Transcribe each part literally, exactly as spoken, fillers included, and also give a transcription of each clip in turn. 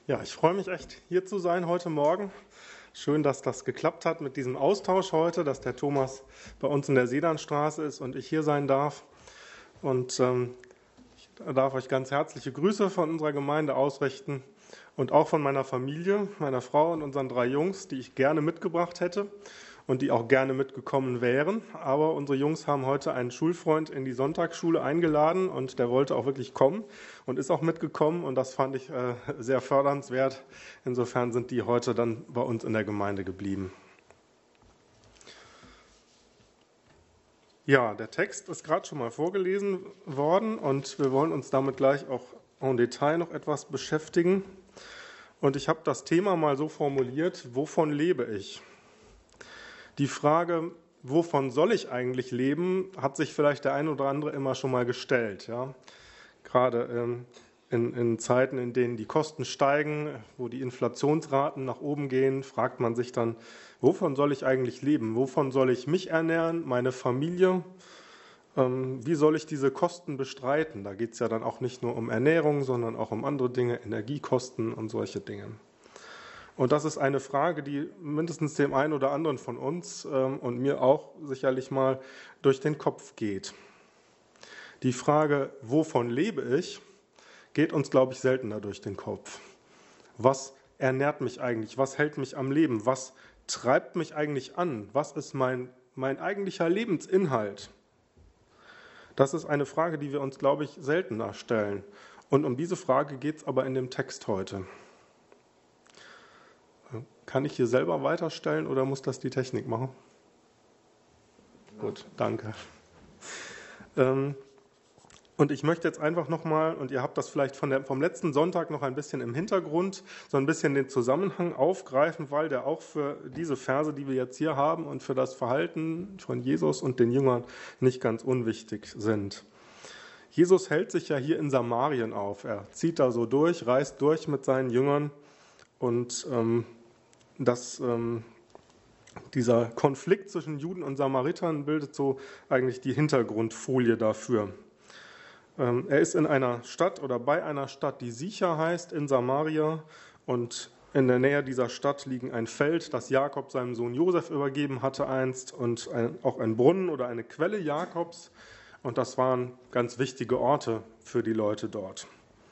Ja, ich freue mich echt, hier zu sein heute Morgen. Schön, dass das geklappt hat mit diesem Austausch heute, dass der Thomas bei uns in der Sedanstraße ist und ich hier sein darf. Und ähm, ich darf euch ganz herzliche Grüße von unserer Gemeinde ausrichten und auch von meiner Familie, meiner Frau und unseren drei Jungs, die ich gerne mitgebracht hätte und die auch gerne mitgekommen wären. Aber unsere Jungs haben heute einen Schulfreund in die Sonntagsschule eingeladen und der wollte auch wirklich kommen und ist auch mitgekommen und das fand ich äh, sehr fördernswert. Insofern sind die heute dann bei uns in der Gemeinde geblieben. Ja, der Text ist gerade schon mal vorgelesen worden und wir wollen uns damit gleich auch en Detail noch etwas beschäftigen. Und ich habe das Thema mal so formuliert: Wovon lebe ich? Die Frage, wovon soll ich eigentlich leben, hat sich vielleicht der ein oder andere immer schon mal gestellt. Ja? Gerade ähm, in, in Zeiten, in denen die Kosten steigen, wo die Inflationsraten nach oben gehen, fragt man sich dann, wovon soll ich eigentlich leben? Wovon soll ich mich ernähren, meine Familie? Ähm, wie soll ich diese Kosten bestreiten? Da geht es ja dann auch nicht nur um Ernährung, sondern auch um andere Dinge, Energiekosten und solche Dinge. Und das ist eine Frage, die mindestens dem einen oder anderen von uns ähm, und mir auch sicherlich mal durch den Kopf geht. Die Frage, wovon lebe ich, geht uns, glaube ich, seltener durch den Kopf. Was ernährt mich eigentlich? Was hält mich am Leben? Was treibt mich eigentlich an? Was ist mein, mein eigentlicher Lebensinhalt? Das ist eine Frage, die wir uns, glaube ich, seltener stellen. Und um diese Frage geht es aber in dem Text heute. Kann ich hier selber weiterstellen oder muss das die Technik machen? Ja. Gut, danke. Ähm, und ich möchte jetzt einfach nochmal, und ihr habt das vielleicht von der, vom letzten Sonntag noch ein bisschen im Hintergrund, so ein bisschen den Zusammenhang aufgreifen, weil der auch für diese Verse, die wir jetzt hier haben und für das Verhalten von Jesus und den Jüngern nicht ganz unwichtig sind. Jesus hält sich ja hier in Samarien auf. Er zieht da so durch, reist durch mit seinen Jüngern und ähm, Das, ähm, dieser Konflikt zwischen Juden und Samaritern bildet so eigentlich die Hintergrundfolie dafür. Ähm, er ist in einer Stadt oder bei einer Stadt, die Sicha heißt, in Samaria, und in der Nähe dieser Stadt liegen ein Feld, das Jakob seinem Sohn Josef übergeben hatte einst, und ein, auch ein Brunnen oder eine Quelle Jakobs, und das waren ganz wichtige Orte für die Leute dort.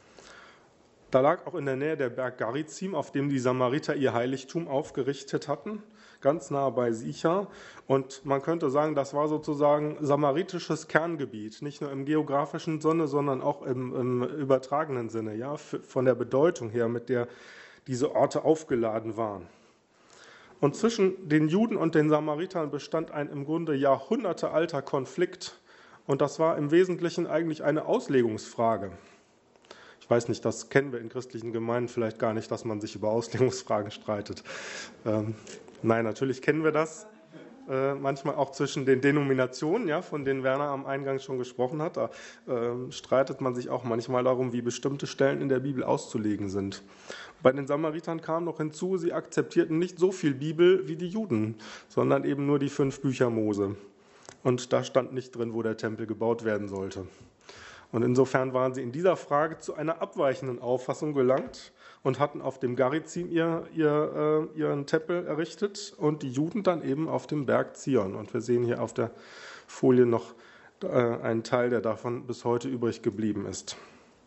Da lag auch in der Nähe der Berg Garizim, auf dem die Samariter ihr Heiligtum aufgerichtet hatten, ganz nah bei Sicha. Und man könnte sagen, das war sozusagen samaritisches Kerngebiet, nicht nur im geografischen Sinne, sondern auch im, im übertragenen Sinne, ja, von der Bedeutung her, mit der diese Orte aufgeladen waren. Und zwischen den Juden und den Samaritern bestand ein im Grunde jahrhundertealter Konflikt. Und das war im Wesentlichen eigentlich eine Auslegungsfrage. Ich weiß nicht, das kennen wir in christlichen Gemeinden vielleicht gar nicht, dass man sich über Auslegungsfragen streitet. Ähm, nein, natürlich kennen wir das. Äh, manchmal auch zwischen den Denominationen, ja, von denen Werner am Eingang schon gesprochen hat. Da äh, streitet man sich auch manchmal darum, wie bestimmte Stellen in der Bibel auszulegen sind. Bei den Samaritern kam noch hinzu, sie akzeptierten nicht so viel Bibel wie die Juden, sondern eben nur die fünf Bücher Mose. Und da stand nicht drin, wo der Tempel gebaut werden sollte. Und insofern waren sie in dieser Frage zu einer abweichenden Auffassung gelangt und hatten auf dem Garizim ihr, ihr, äh, ihren Tempel errichtet und die Juden dann eben auf dem Berg Zion. Und wir sehen hier auf der Folie noch äh, einen Teil, der davon bis heute übrig geblieben ist.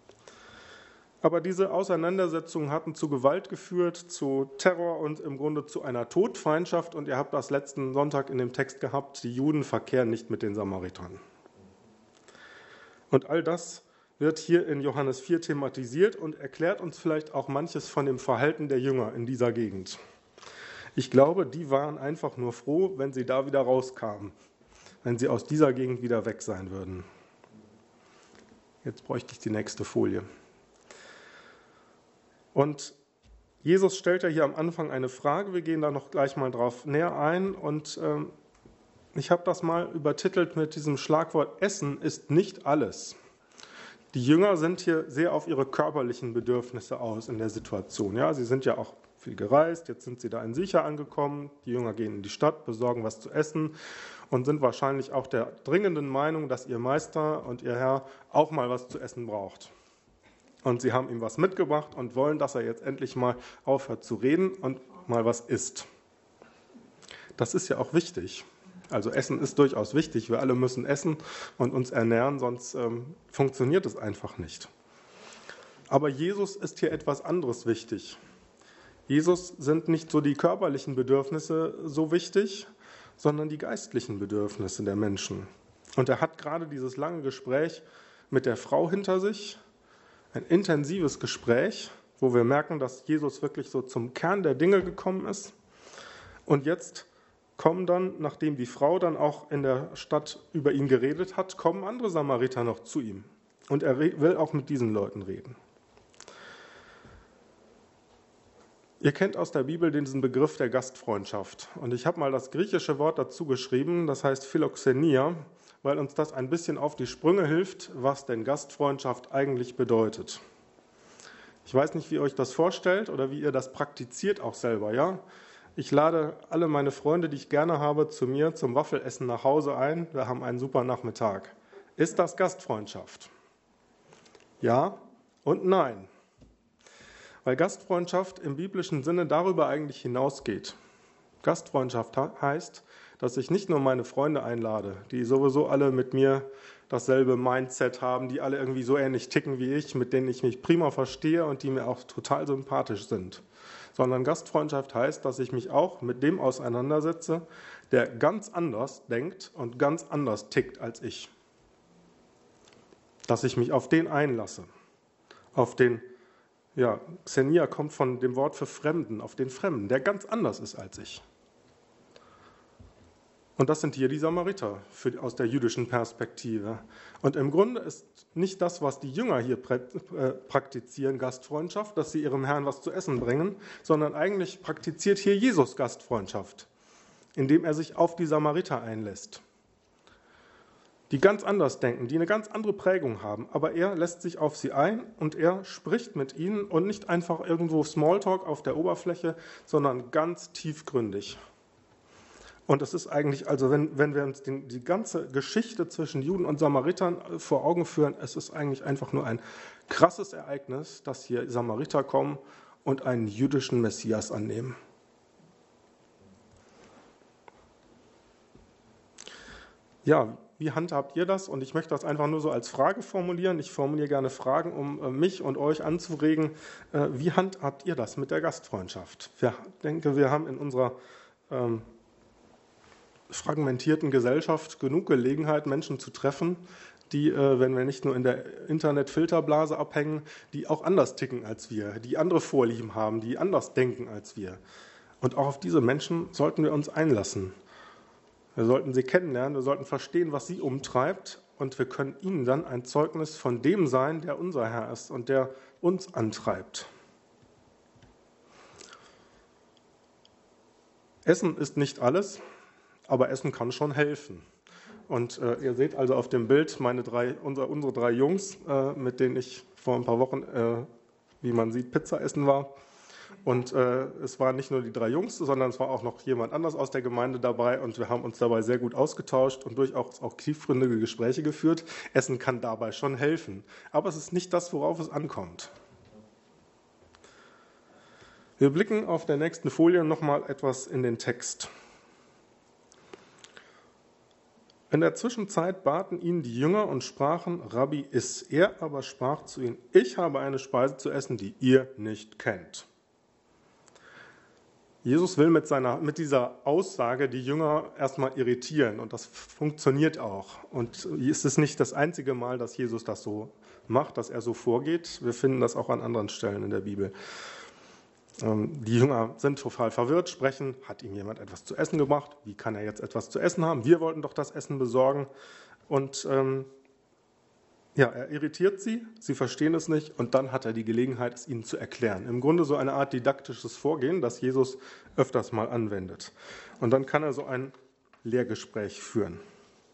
Aber diese Auseinandersetzungen hatten zu Gewalt geführt, zu Terror und im Grunde zu einer Todfeindschaft. Und ihr habt das letzten Sonntag in dem Text gehabt, die Juden verkehren nicht mit den Samaritern. Und all das wird hier in Johannes vier thematisiert und erklärt uns vielleicht auch manches von dem Verhalten der Jünger in dieser Gegend. Ich glaube, die waren einfach nur froh, wenn sie da wieder rauskamen, wenn sie aus dieser Gegend wieder weg sein würden. Jetzt bräuchte ich die nächste Folie. Und Jesus stellt ja hier am Anfang eine Frage, wir gehen da noch gleich mal drauf näher ein, und ähm, ich habe das mal übertitelt mit diesem Schlagwort: Essen ist nicht alles. Die Jünger sind hier sehr auf ihre körperlichen Bedürfnisse aus in der Situation. Ja, sie sind ja auch viel gereist, jetzt sind sie da in Sicha angekommen. Die Jünger gehen in die Stadt, besorgen was zu essen und sind wahrscheinlich auch der dringenden Meinung, dass ihr Meister und ihr Herr auch mal was zu essen braucht. und sie haben ihm was mitgebracht und wollen, dass er jetzt endlich mal aufhört zu reden und mal was isst. Das ist ja auch wichtig. Also Essen ist durchaus wichtig. Wir alle müssen essen und uns ernähren, sonst ähm, funktioniert es einfach nicht. Aber Jesus ist hier etwas anderes wichtig. Jesus sind nicht so die körperlichen Bedürfnisse so wichtig, sondern die geistlichen Bedürfnisse der Menschen. Und er hat gerade dieses lange Gespräch mit der Frau hinter sich, ein intensives Gespräch, wo wir merken, dass Jesus wirklich so zum Kern der Dinge gekommen ist. Und jetzt kommen dann, nachdem die Frau dann auch in der Stadt über ihn geredet hat, kommen andere Samariter noch zu ihm. Und er will auch mit diesen Leuten reden. Ihr kennt aus der Bibel diesen Begriff der Gastfreundschaft. Und ich habe mal das griechische Wort dazu geschrieben, das heißt Philoxenia, weil uns das ein bisschen auf die Sprünge hilft, was denn Gastfreundschaft eigentlich bedeutet. Ich weiß nicht, wie ihr euch das vorstellt oder wie ihr das praktiziert auch selber, ja? Ich lade alle meine Freunde, die ich gerne habe, zu mir zum Waffelessen nach Hause ein. Wir haben einen super Nachmittag. Ist das Gastfreundschaft? Ja und nein. Weil Gastfreundschaft im biblischen Sinne darüber eigentlich hinausgeht. Gastfreundschaft heißt, dass ich nicht nur meine Freunde einlade, die sowieso alle mit mir dasselbe Mindset haben, die alle irgendwie so ähnlich ticken wie ich, mit denen ich mich prima verstehe und die mir auch total sympathisch sind. Sondern Gastfreundschaft heißt, dass ich mich auch mit dem auseinandersetze, der ganz anders denkt und ganz anders tickt als ich. Dass ich mich auf den einlasse, auf den Ja, Xenia kommt von dem Wort für Fremden, auf den Fremden, der ganz anders ist als ich. Und das sind hier die Samariter für, aus der jüdischen Perspektive. Und im Grunde ist nicht das, was die Jünger hier praktizieren, Gastfreundschaft, dass sie ihrem Herrn was zu essen bringen, sondern eigentlich praktiziert hier Jesus Gastfreundschaft, indem er sich auf die Samariter einlässt, die ganz anders denken, die eine ganz andere Prägung haben. Aber er lässt sich auf sie ein und er spricht mit ihnen und nicht einfach irgendwo Smalltalk auf der Oberfläche, sondern ganz tiefgründig. Und es ist eigentlich, also wenn, wenn wir uns den, die ganze Geschichte zwischen Juden und Samaritern vor Augen führen, es ist eigentlich einfach nur ein krasses Ereignis, dass hier Samariter kommen und einen jüdischen Messias annehmen. Ja, wie handhabt ihr das? Und ich möchte das einfach nur so als Frage formulieren. Ich formuliere gerne Fragen, um mich und euch anzuregen. Wie handhabt ihr das mit der Gastfreundschaft? Ich denke, wir haben in unserer ähm, fragmentierten Gesellschaft genug Gelegenheit, Menschen zu treffen, die, äh, wenn wir nicht nur in der Internetfilterblase abhängen, die auch anders ticken als wir, die andere Vorlieben haben, die anders denken als wir. Und auch auf diese Menschen sollten wir uns einlassen. Wir sollten sie kennenlernen, wir sollten verstehen, was sie umtreibt und wir können ihnen dann ein Zeugnis von dem sein, der unser Herr ist und der uns antreibt. Essen ist nicht alles, aber Essen kann schon helfen. Und äh, ihr seht also auf dem Bild meine drei, unsere, unsere drei Jungs, äh, mit denen ich vor ein paar Wochen, äh, wie man sieht, Pizza essen war. Und äh, es waren nicht nur die drei Jungs, sondern es war auch noch jemand anders aus der Gemeinde dabei und wir haben uns dabei sehr gut ausgetauscht und durchaus auch tiefgründige Gespräche geführt. Essen kann dabei schon helfen, aber es ist nicht das, worauf es ankommt. Wir blicken auf der nächsten Folie nochmal etwas in den Text. In der Zwischenzeit baten ihn die Jünger und sprachen, Rabbi, iss. Er aber sprach zu ihnen, ich habe eine Speise zu essen, die ihr nicht kennt. Jesus will mit, seiner, mit dieser Aussage die Jünger erstmal irritieren und das funktioniert auch. Und es ist nicht das einzige Mal, dass Jesus das so macht, dass er so vorgeht. Wir finden das auch an anderen Stellen in der Bibel. Die Jünger sind total verwirrt, sprechen, hat ihm jemand etwas zu essen gebracht? Wie kann er jetzt etwas zu essen haben? Wir wollten doch das Essen besorgen. Und ähm, ja, er irritiert sie, sie verstehen es nicht und dann hat er die Gelegenheit, es ihnen zu erklären. Im Grunde so eine Art didaktisches Vorgehen, das Jesus öfters mal anwendet. Und dann kann er so ein Lehrgespräch führen.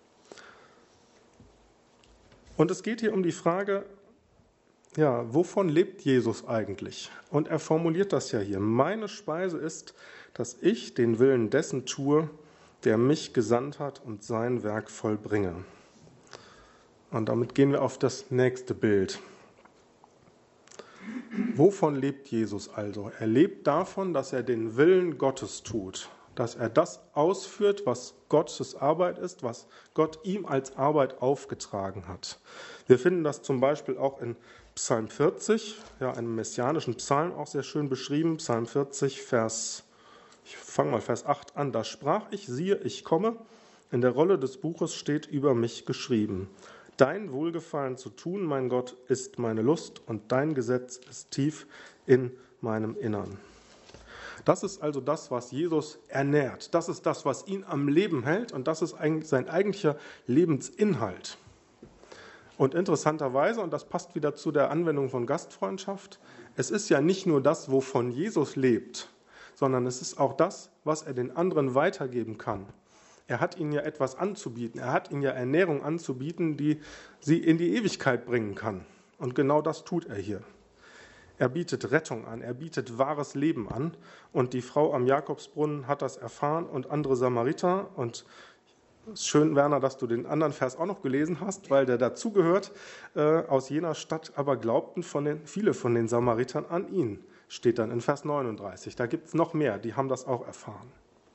Und es geht hier um die Frage, ja, wovon lebt Jesus eigentlich? Und er formuliert das ja hier. Meine Speise ist, dass ich den Willen dessen tue, der mich gesandt hat und sein Werk vollbringe. Und damit gehen wir auf das nächste Bild. Wovon lebt Jesus also? Er lebt davon, dass er den Willen Gottes tut, dass er das ausführt, was Gottes Arbeit ist, was Gott ihm als Arbeit aufgetragen hat. Wir finden das zum Beispiel auch in Psalm vierzig, ja, einem messianischen Psalm, auch sehr schön beschrieben. Psalm vierzig, Vers, ich fange mal Vers acht an. Da sprach ich, siehe, ich komme. In der Rolle des Buches steht über mich geschrieben. Dein Wohlgefallen zu tun, mein Gott, ist meine Lust und dein Gesetz ist tief in meinem Innern. Das ist also das, was Jesus ernährt. Das ist das, was ihn am Leben hält und das ist sein eigentlicher Lebensinhalt. Und interessanterweise, und das passt wieder zu der Anwendung von Gastfreundschaft, es ist ja nicht nur das, wovon Jesus lebt, sondern es ist auch das, was er den anderen weitergeben kann. Er hat ihnen ja etwas anzubieten, er hat ihnen ja Ernährung anzubieten, die sie in die Ewigkeit bringen kann. Und genau das tut er hier. Er bietet Rettung an, er bietet wahres Leben an. Und die Frau am Jakobsbrunnen hat das erfahren und andere Samariter. Und es ist schön, Werner, dass du den anderen Vers auch noch gelesen hast, weil der dazugehört. Äh, aus jener Stadt aber glaubten von den, viele von den Samaritern an ihn, steht dann in Vers neununddreißig. Da gibt es noch mehr, die haben das auch erfahren.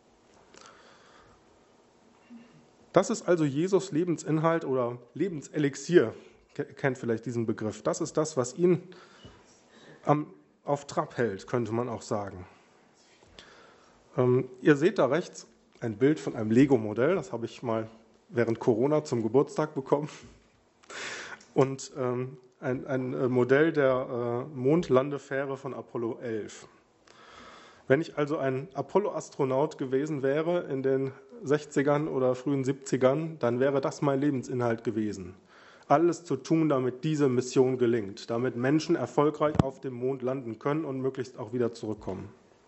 Das ist also Jesus Lebensinhalt oder Lebenselixier, kennt vielleicht diesen Begriff. Das ist das, was ihn am, auf Trab hält, könnte man auch sagen. Ähm, ihr seht da rechts ein Bild von einem Lego-Modell, das habe ich mal während Corona zum Geburtstag bekommen. Und ähm, ein, ein Modell der äh, Mondlandefähre von Apollo elf. Wenn ich also ein Apollo-Astronaut gewesen wäre in den sechzigern oder frühen siebzigern, dann wäre das mein Lebensinhalt gewesen. Alles zu tun, damit diese Mission gelingt, damit Menschen erfolgreich auf dem Mond landen können und möglichst auch wieder zurückkommen.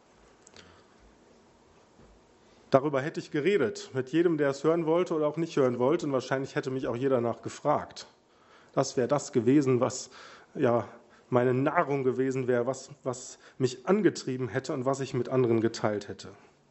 Darüber hätte ich geredet, mit jedem, der es hören wollte oder auch nicht hören wollte, und wahrscheinlich hätte mich auch jeder danach gefragt. Das wäre das gewesen, was ja meine Nahrung gewesen wäre, was, was mich angetrieben hätte und was ich mit anderen geteilt hätte.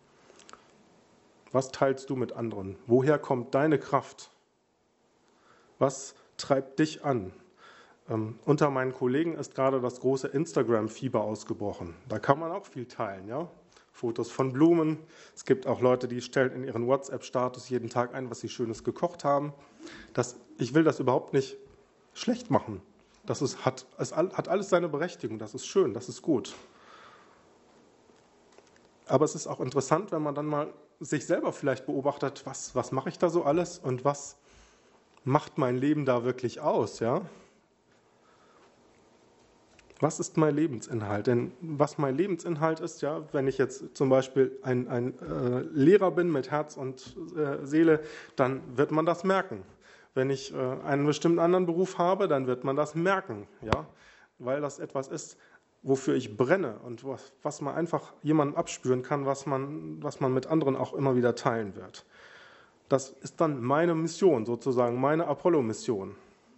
Was teilst du mit anderen? Woher kommt deine Kraft? Was treibt dich an? Ähm, unter meinen Kollegen ist gerade das große Instagram-Fieber ausgebrochen. Da kann man auch viel teilen, ja? Fotos von Blumen. Es gibt auch Leute, die stellen in ihren WhatsApp-Status jeden Tag ein, was sie Schönes gekocht haben. Das, ich will das überhaupt nicht schlecht machen. Das ist, hat, es hat alles seine Berechtigung. Das ist schön, das ist gut. Aber es ist auch interessant, wenn man dann mal sich selber vielleicht beobachtet, was, was mache ich da so alles und was macht mein Leben da wirklich aus, ja? Was ist mein Lebensinhalt? Denn was mein Lebensinhalt ist, ja, wenn ich jetzt zum Beispiel ein, ein äh, Lehrer bin mit Herz und äh, Seele, dann wird man das merken. Wenn ich äh, einen bestimmten anderen Beruf habe, dann wird man das merken, ja, weil das etwas ist, wofür ich brenne und was, was man einfach jemandem abspüren kann, was man, was man mit anderen auch immer wieder teilen wird. Das ist dann meine Mission, sozusagen meine Apollo-Mission.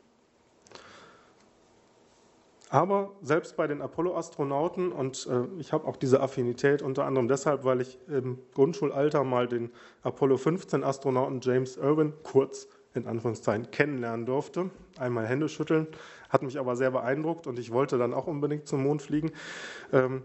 Aber selbst bei den Apollo-Astronauten, und äh, ich habe auch diese Affinität unter anderem deshalb, weil ich im Grundschulalter mal den Apollo fünfzehn Astronauten James Irwin kurz in Anführungszeichen kennenlernen durfte. Einmal Hände schütteln, hat mich aber sehr beeindruckt und ich wollte dann auch unbedingt zum Mond fliegen. Ähm,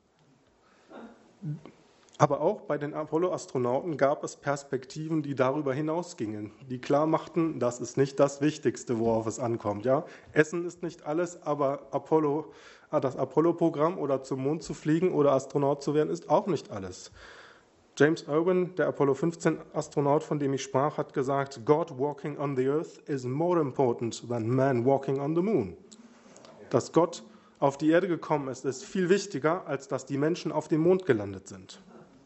aber auch bei den Apollo-Astronauten gab es Perspektiven, die darüber hinausgingen, die klar machten, das ist nicht das Wichtigste, worauf es ankommt. Ja? Essen ist nicht alles, aber Apollo, das Apollo-Programm oder zum Mond zu fliegen oder Astronaut zu werden, ist auch nicht alles. James Irwin, der Apollo fünfzehn Astronaut, von dem ich sprach, hat gesagt, God walking on the earth is more important than man walking on the moon. Dass Gott auf die Erde gekommen ist, ist viel wichtiger, als dass die Menschen auf dem Mond gelandet sind.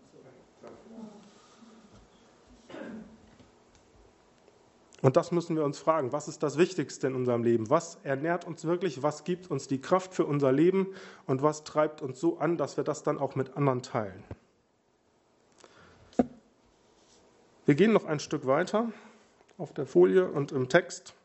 Und das müssen wir uns fragen, was ist das Wichtigste in unserem Leben? Was ernährt uns wirklich? Was gibt uns die Kraft für unser Leben? Und was treibt uns so an, dass wir das dann auch mit anderen teilen? Wir gehen noch ein Stück weiter auf der Folie und im Text.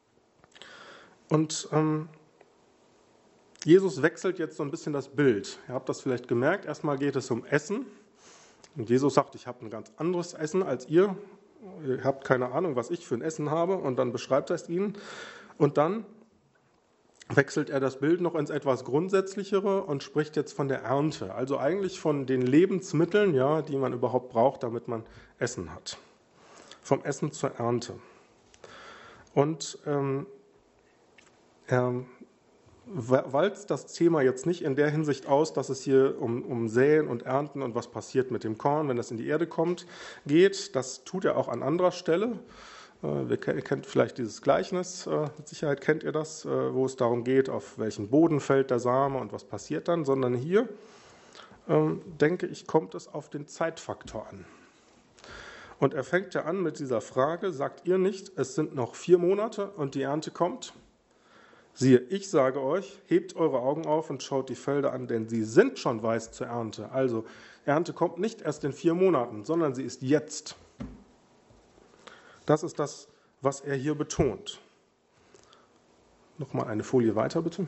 Und ähm, Jesus wechselt jetzt so ein bisschen das Bild. Ihr habt das vielleicht gemerkt. Erstmal geht es um Essen. Und Jesus sagt, ich habe ein ganz anderes Essen als ihr. Ihr habt keine Ahnung, was ich für ein Essen habe. Und dann beschreibt er es ihnen. Und dann wechselt er das Bild noch ins etwas Grundsätzlichere und spricht jetzt von der Ernte, also eigentlich von den Lebensmitteln, ja, die man überhaupt braucht, damit man Essen hat. Vom Essen zur Ernte. Und ähm, er walzt das Thema jetzt nicht in der Hinsicht aus, dass es hier um, um Säen und Ernten und was passiert mit dem Korn, wenn das in die Erde kommt, geht. Das tut er auch an anderer Stelle. Ihr kennt vielleicht dieses Gleichnis, mit Sicherheit kennt ihr das, wo es darum geht, auf welchen Boden fällt der Same und was passiert dann, sondern hier, denke ich, kommt es auf den Zeitfaktor an. Und er fängt ja an mit dieser Frage, sagt ihr nicht, es sind noch vier Monate und die Ernte kommt? Siehe, ich sage euch, hebt eure Augen auf und schaut die Felder an, denn sie sind schon weiß zur Ernte. Also, Ernte kommt nicht erst in vier Monaten, sondern sie ist jetzt. Das ist das, was er hier betont. Nochmal eine Folie weiter, bitte.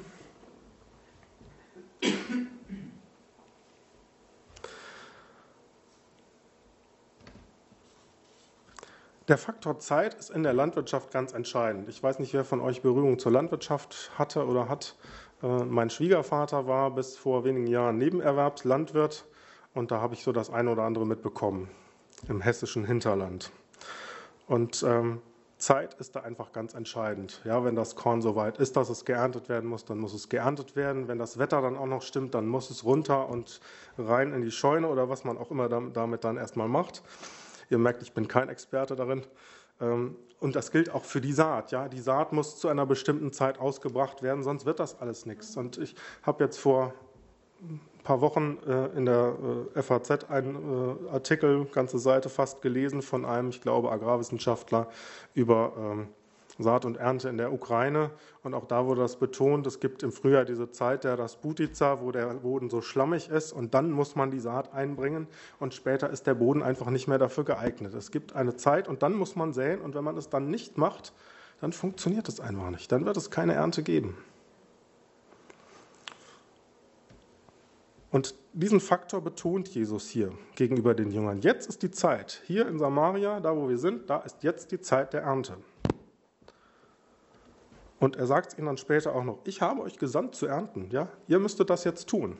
Der Faktor Zeit ist in der Landwirtschaft ganz entscheidend. Ich weiß nicht, wer von euch Berührung zur Landwirtschaft hatte oder hat. Mein Schwiegervater war bis vor wenigen Jahren Nebenerwerbslandwirt und da habe ich so das eine oder andere mitbekommen im hessischen Hinterland. Und ähm, Zeit ist da einfach ganz entscheidend. Ja, wenn das Korn so weit ist, dass es geerntet werden muss, dann muss es geerntet werden. Wenn das Wetter dann auch noch stimmt, dann muss es runter und rein in die Scheune oder was man auch immer damit dann erstmal macht. Ihr merkt, ich bin kein Experte darin. Und das gilt auch für die Saat. Ja, die Saat muss zu einer bestimmten Zeit ausgebracht werden, sonst wird das alles nichts. Und ich habe jetzt vor ein paar Wochen in der F A Z einen Artikel, ganze Seite fast gelesen, von einem, ich glaube, Agrarwissenschaftler über Saat und Ernte in der Ukraine. Und auch da wurde das betont, es gibt im Frühjahr diese Zeit der Rasputica, wo der Boden so schlammig ist und dann muss man die Saat einbringen und später ist der Boden einfach nicht mehr dafür geeignet. Es gibt eine Zeit und dann muss man säen und wenn man es dann nicht macht, dann funktioniert es einfach nicht. Dann wird es keine Ernte geben. Und diesen Faktor betont Jesus hier gegenüber den Jüngern. Jetzt ist die Zeit. Hier in Samaria, da wo wir sind, da ist jetzt die Zeit der Ernte. Und er sagt es ihnen dann später auch noch, ich habe euch gesandt zu ernten, ja? Ihr müsstet das jetzt tun.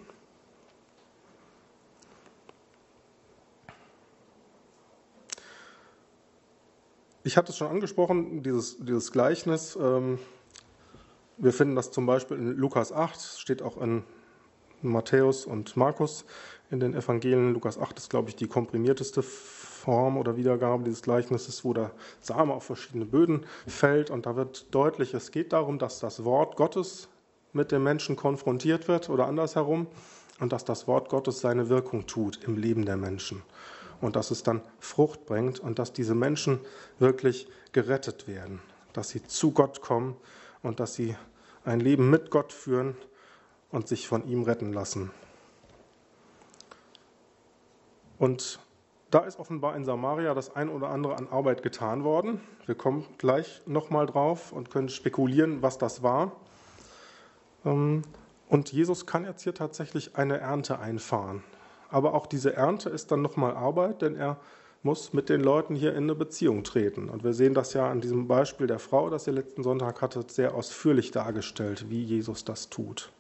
Ich hatte es schon angesprochen, dieses, dieses Gleichnis, ähm, wir finden das zum Beispiel in Lukas acht, steht auch in Matthäus und Markus in den Evangelien. Lukas acht ist, glaube ich, die komprimierteste Form oder Wiedergabe dieses Gleichnisses, wo der Same auf verschiedene Böden fällt. Und da wird deutlich, es geht darum, dass das Wort Gottes mit dem Menschen konfrontiert wird oder andersherum und dass das Wort Gottes seine Wirkung tut im Leben der Menschen. Und dass es dann Frucht bringt und dass diese Menschen wirklich gerettet werden, dass sie zu Gott kommen und dass sie ein Leben mit Gott führen und sich von ihm retten lassen. Und da ist offenbar in Samaria das ein oder andere an Arbeit getan worden. Wir kommen gleich nochmal drauf und können spekulieren, was das war. Und Jesus kann jetzt hier tatsächlich eine Ernte einfahren. Aber auch diese Ernte ist dann nochmal Arbeit, denn er muss mit den Leuten hier in eine Beziehung treten. Und wir sehen das ja an diesem Beispiel der Frau, das ihr letzten Sonntag hattet, sehr ausführlich dargestellt, wie Jesus das tut.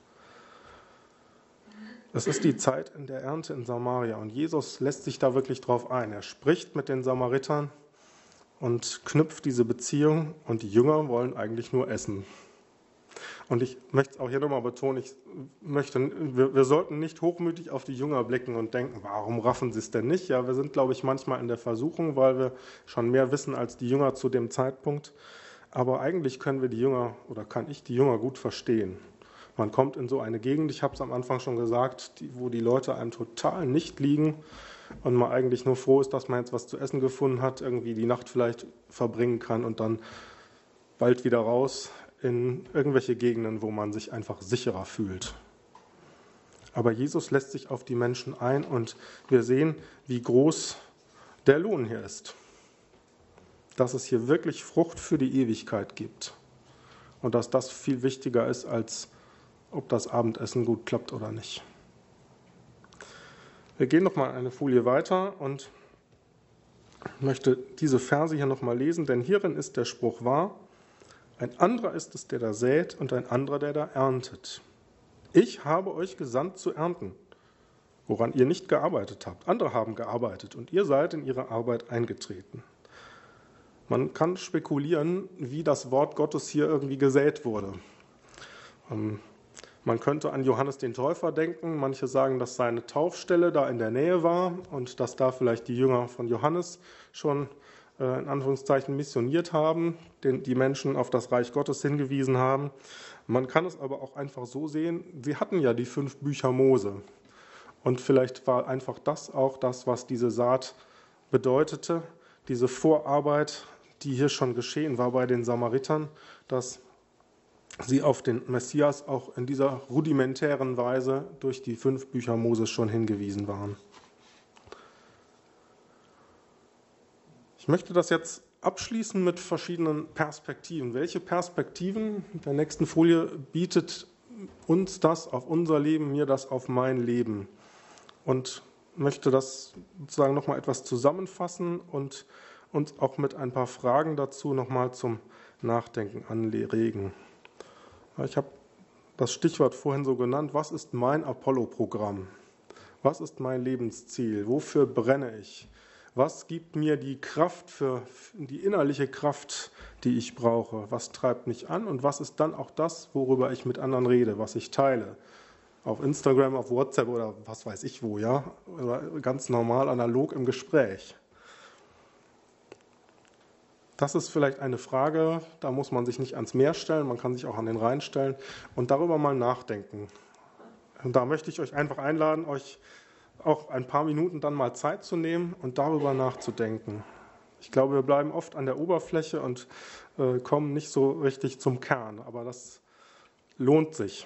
Es ist die Zeit in der Ernte in Samaria und Jesus lässt sich da wirklich drauf ein. Er spricht mit den Samaritern und knüpft diese Beziehung und die Jünger wollen eigentlich nur essen. Und ich möchte es auch hier nochmal betonen, ich möchte, wir, wir sollten nicht hochmütig auf die Jünger blicken und denken, warum raffen sie es denn nicht? Ja, wir sind, glaube ich, manchmal in der Versuchung, weil wir schon mehr wissen als die Jünger zu dem Zeitpunkt. Aber eigentlich können wir die Jünger oder kann ich die Jünger gut verstehen. Man kommt in so eine Gegend, ich habe es am Anfang schon gesagt, die, wo die Leute einem total nicht liegen und man eigentlich nur froh ist, dass man jetzt was zu essen gefunden hat, irgendwie die Nacht vielleicht verbringen kann und dann bald wieder raus in irgendwelche Gegenden, wo man sich einfach sicherer fühlt. Aber Jesus lässt sich auf die Menschen ein und wir sehen, wie groß der Lohn hier ist. Dass es hier wirklich Frucht für die Ewigkeit gibt und dass das viel wichtiger ist als ob das Abendessen gut klappt oder nicht. Wir gehen noch mal eine Folie weiter und ich möchte diese Verse hier noch mal lesen, denn hierin ist der Spruch wahr: Ein anderer ist es, der da sät und ein anderer, der da erntet. Ich habe euch gesandt zu ernten, woran ihr nicht gearbeitet habt. Andere haben gearbeitet und ihr seid in ihre Arbeit eingetreten. Man kann spekulieren, wie das Wort Gottes hier irgendwie gesät wurde. Ähm, Man könnte an Johannes den Täufer denken. Manche sagen, dass seine Taufstelle da in der Nähe war und dass da vielleicht die Jünger von Johannes schon äh, in Anführungszeichen missioniert haben, den, die Menschen auf das Reich Gottes hingewiesen haben. Man kann es aber auch einfach so sehen, sie hatten ja die fünf Bücher Mose. Und vielleicht war einfach das auch das, was diese Saat bedeutete, diese Vorarbeit, die hier schon geschehen war bei den Samaritern, dass sie auf den Messias auch in dieser rudimentären Weise durch die fünf Bücher Moses schon hingewiesen waren. Ich möchte das jetzt abschließen mit verschiedenen Perspektiven. Welche Perspektiven, in der nächsten Folie, bietet uns das auf unser Leben, mir das auf mein Leben? Und möchte das sozusagen nochmal etwas zusammenfassen und uns auch mit ein paar Fragen dazu nochmal zum Nachdenken anregen. Ich habe das Stichwort vorhin so genannt, was ist mein Apollo-Programm? Was ist mein Lebensziel? Wofür brenne ich? Was gibt mir die Kraft, für die innerliche Kraft, die ich brauche? Was treibt mich an und was ist dann auch das, worüber ich mit anderen rede, was ich teile? Auf Instagram, auf WhatsApp oder was weiß ich wo, ja? Oder ganz normal analog im Gespräch. Das ist vielleicht eine Frage, da muss man sich nicht ans Meer stellen, man kann sich auch an den Rhein stellen und darüber mal nachdenken. Und da möchte ich euch einfach einladen, euch auch ein paar Minuten dann mal Zeit zu nehmen und darüber nachzudenken. Ich glaube, wir bleiben oft an der Oberfläche und äh, kommen nicht so richtig zum Kern, aber das lohnt sich.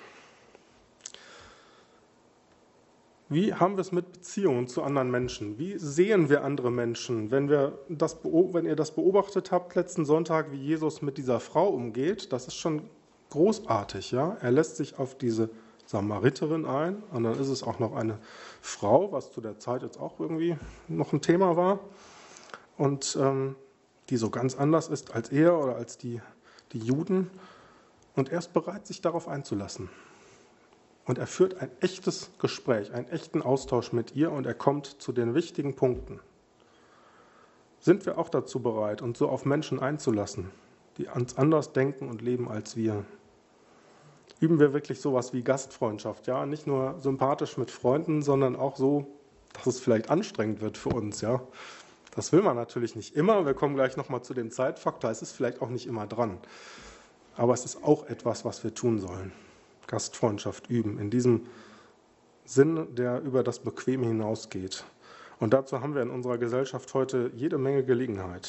Wie haben wir es mit Beziehungen zu anderen Menschen? Wie sehen wir andere Menschen? Wenn, wir das, wenn ihr das beobachtet habt letzten Sonntag, wie Jesus mit dieser Frau umgeht, das ist schon großartig. Ja? Er lässt sich auf diese Samariterin ein und dann ist es auch noch eine Frau, was zu der Zeit jetzt auch irgendwie noch ein Thema war und ähm, die so ganz anders ist als er oder als die, die Juden. Und er ist bereit, sich darauf einzulassen. Und er führt ein echtes Gespräch, einen echten Austausch mit ihr und er kommt zu den wichtigen Punkten. Sind wir auch dazu bereit, uns so auf Menschen einzulassen, die uns anders denken und leben als wir? Üben wir wirklich sowas wie Gastfreundschaft, ja, nicht nur sympathisch mit Freunden, sondern auch so, dass es vielleicht anstrengend wird für uns, ja. Das will man natürlich nicht immer. Wir kommen gleich nochmal zu dem Zeitfaktor. Es ist vielleicht auch nicht immer dran. Aber es ist auch etwas, was wir tun sollen. Gastfreundschaft üben, in diesem Sinn, der über das Bequeme hinausgeht. Und dazu haben wir in unserer Gesellschaft heute jede Menge Gelegenheit.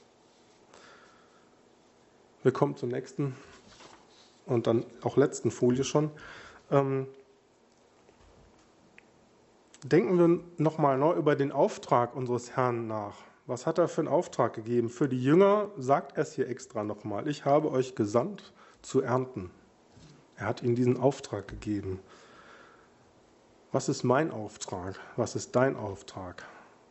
Wir kommen zur nächsten und dann auch letzten Folie schon. Ähm, denken wir nochmal neu über den Auftrag unseres Herrn nach. Was hat er für einen Auftrag gegeben? Für die Jünger sagt er es hier extra nochmal. Ich habe euch gesandt zu ernten. Er hat ihnen diesen Auftrag gegeben. Was ist mein Auftrag? Was ist dein Auftrag?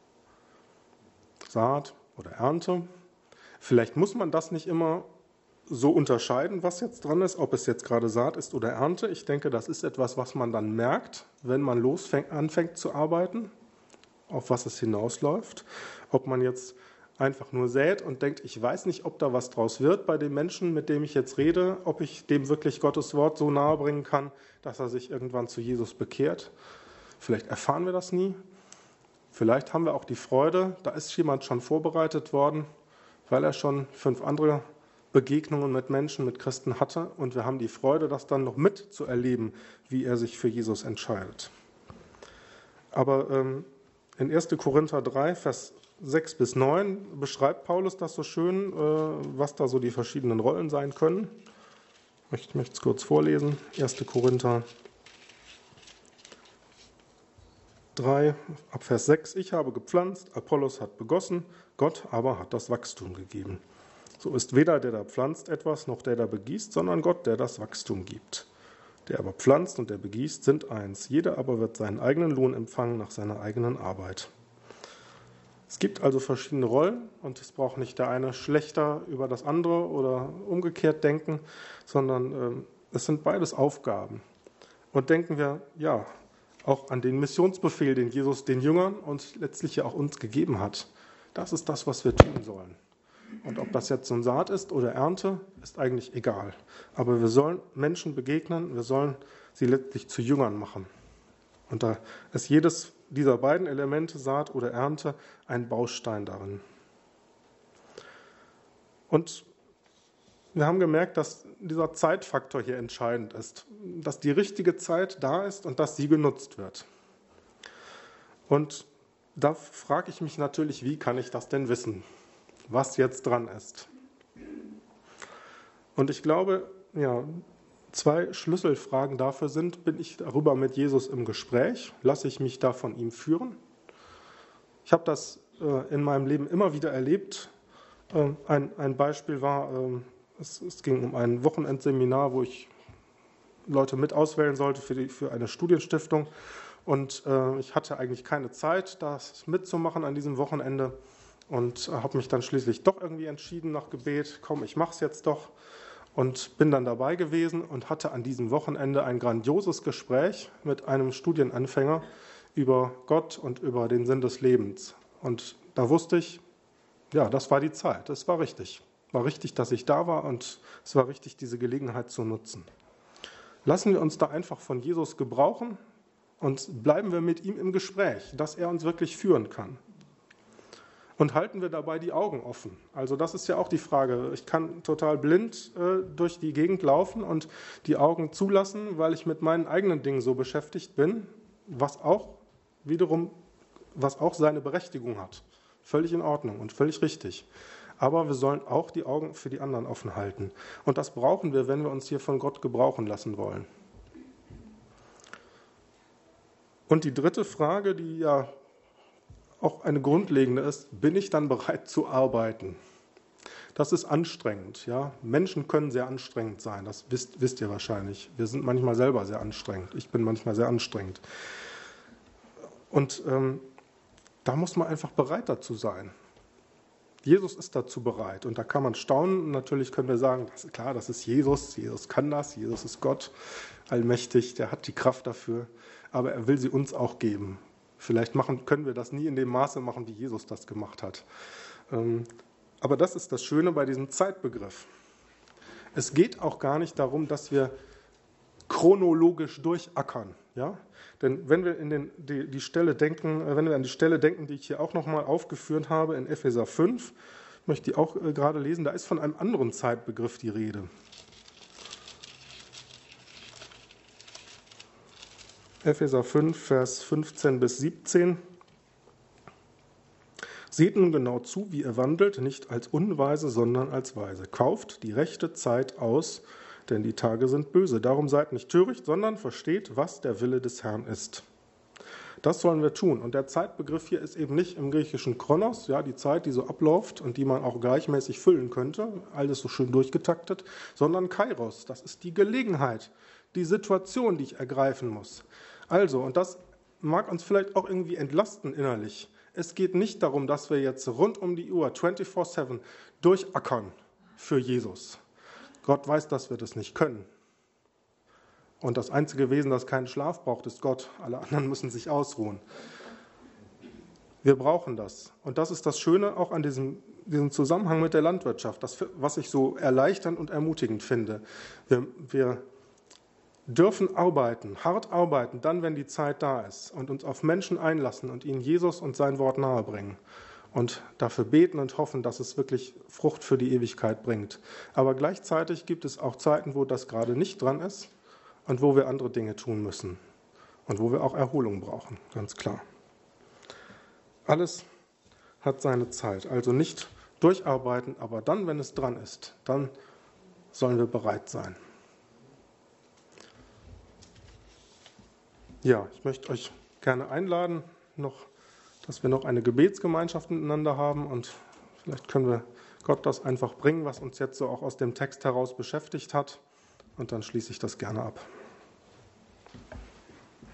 Saat oder Ernte? Vielleicht muss man das nicht immer so unterscheiden, was jetzt dran ist, ob es jetzt gerade Saat ist oder Ernte. Ich denke, das ist etwas, was man dann merkt, wenn man losfängt, anfängt zu arbeiten, auf was es hinausläuft. Ob man jetzt einfach nur sät und denkt, ich weiß nicht, ob da was draus wird bei dem Menschen, mit dem ich jetzt rede, ob ich dem wirklich Gottes Wort so nahe bringen kann, dass er sich irgendwann zu Jesus bekehrt. Vielleicht erfahren wir das nie. Vielleicht haben wir auch die Freude, da ist jemand schon vorbereitet worden, weil er schon fünf andere Begegnungen mit Menschen, mit Christen hatte und wir haben die Freude, das dann noch mitzuerleben, wie er sich für Jesus entscheidet. Aber ähm, in erster Korinther drei, Vers sechs bis neun beschreibt Paulus das so schön, was da so die verschiedenen Rollen sein können. Ich möchte es kurz vorlesen. erster Korinther drei, ab Vers sechs. Ich habe gepflanzt, Apollos hat begossen, Gott aber hat das Wachstum gegeben. So ist weder der, der pflanzt, etwas, noch der, der begießt, sondern Gott, der das Wachstum gibt. Der aber pflanzt und der begießt, sind eins. Jeder aber wird seinen eigenen Lohn empfangen nach seiner eigenen Arbeit. Es gibt also verschiedene Rollen und es braucht nicht der eine schlechter über das andere oder umgekehrt denken, sondern ähm, es sind beides Aufgaben. Und denken wir, ja, auch an den Missionsbefehl, den Jesus den Jüngern und letztlich ja auch uns gegeben hat. Das ist das, was wir tun sollen. Und ob das jetzt so ein Saat ist oder Ernte, ist eigentlich egal. Aber wir sollen Menschen begegnen, wir sollen sie letztlich zu Jüngern machen. Und da ist jedes dieser beiden Elemente, Saat oder Ernte, ein Baustein darin. Und wir haben gemerkt, dass dieser Zeitfaktor hier entscheidend ist, dass die richtige Zeit da ist und dass sie genutzt wird. Und da frage ich mich natürlich, wie kann ich das denn wissen, was jetzt dran ist? Und ich glaube, ja, zwei Schlüsselfragen dafür sind, bin ich darüber mit Jesus im Gespräch, lasse ich mich da von ihm führen? Ich habe das äh, in meinem Leben immer wieder erlebt. Äh, ein, ein Beispiel war, äh, es, es ging um ein Wochenendseminar, wo ich Leute mit auswählen sollte für, die, für eine Studienstiftung. Und äh, ich hatte eigentlich keine Zeit, das mitzumachen an diesem Wochenende und äh, habe mich dann schließlich doch irgendwie entschieden nach Gebet, komm, ich mache es jetzt doch. Und bin dann dabei gewesen und hatte an diesem Wochenende ein grandioses Gespräch mit einem Studienanfänger über Gott und über den Sinn des Lebens. Und da wusste ich, ja, das war die Zeit, das war richtig. War richtig, dass ich da war und es war richtig, diese Gelegenheit zu nutzen. Lassen wir uns da einfach von Jesus gebrauchen und bleiben wir mit ihm im Gespräch, dass er uns wirklich führen kann. Und halten wir dabei die Augen offen. Also das ist ja auch die Frage. Ich kann total blind äh, durch die Gegend laufen und die Augen zulassen, weil ich mit meinen eigenen Dingen so beschäftigt bin, was auch wiederum, was auch seine Berechtigung hat. Völlig in Ordnung und völlig richtig. Aber wir sollen auch die Augen für die anderen offen halten. Und das brauchen wir, wenn wir uns hier von Gott gebrauchen lassen wollen. Und die dritte Frage, die ja auch eine grundlegende ist, bin ich dann bereit zu arbeiten? Das ist anstrengend. Ja? Menschen können sehr anstrengend sein, das wisst, wisst ihr wahrscheinlich. Wir sind manchmal selber sehr anstrengend. Ich bin manchmal sehr anstrengend. Und ähm, da muss man einfach bereit dazu sein. Jesus ist dazu bereit und da kann man staunen. Natürlich können wir sagen, das ist klar, das ist Jesus, Jesus kann das, Jesus ist Gott, allmächtig, der hat die Kraft dafür, aber er will sie uns auch geben. Vielleicht machen, können wir das nie in dem Maße machen, wie Jesus das gemacht hat. Aber das ist das Schöne bei diesem Zeitbegriff. Es geht auch gar nicht darum, dass wir chronologisch durchackern. Ja? Denn wenn wir in den, die, die Stelle denken, wenn wir an die Stelle denken, die ich hier auch nochmal aufgeführt habe in Epheser fünf, möchte ich auch gerade lesen, da ist von einem anderen Zeitbegriff die Rede. Epheser fünf, Vers fünfzehn bis siebzehn. Seht nun genau zu, wie ihr wandelt, nicht als Unweise, sondern als Weise. Kauft die rechte Zeit aus, denn die Tage sind böse. Darum seid nicht töricht, sondern versteht, was der Wille des Herrn ist. Das sollen wir tun. Und der Zeitbegriff hier ist eben nicht im griechischen Chronos, ja, die Zeit, die so abläuft und die man auch gleichmäßig füllen könnte, alles so schön durchgetaktet, sondern Kairos, das ist die Gelegenheit, die Situation, die ich ergreifen muss. Also, und das mag uns vielleicht auch irgendwie entlasten innerlich. Es geht nicht darum, dass wir jetzt rund um die Uhr vierundzwanzig sieben durchackern für Jesus. Gott weiß, dass wir das nicht können. Und das einzige Wesen, das keinen Schlaf braucht, ist Gott. Alle anderen müssen sich ausruhen. Wir brauchen das. Und das ist das Schöne auch an diesem, diesem Zusammenhang mit der Landwirtschaft, das, was ich so erleichternd und ermutigend finde. Wir, wir dürfen arbeiten, hart arbeiten, dann, wenn die Zeit da ist und uns auf Menschen einlassen und ihnen Jesus und sein Wort nahebringen und dafür beten und hoffen, dass es wirklich Frucht für die Ewigkeit bringt. Aber gleichzeitig gibt es auch Zeiten, wo das gerade nicht dran ist und wo wir andere Dinge tun müssen und wo wir auch Erholung brauchen, ganz klar. Alles hat seine Zeit, also nicht durcharbeiten, aber dann, wenn es dran ist, dann sollen wir bereit sein. Ja, ich möchte euch gerne einladen, noch, dass wir noch eine Gebetsgemeinschaft miteinander haben und vielleicht können wir Gott das einfach bringen, was uns jetzt so auch aus dem Text heraus beschäftigt hat und dann schließe ich das gerne ab.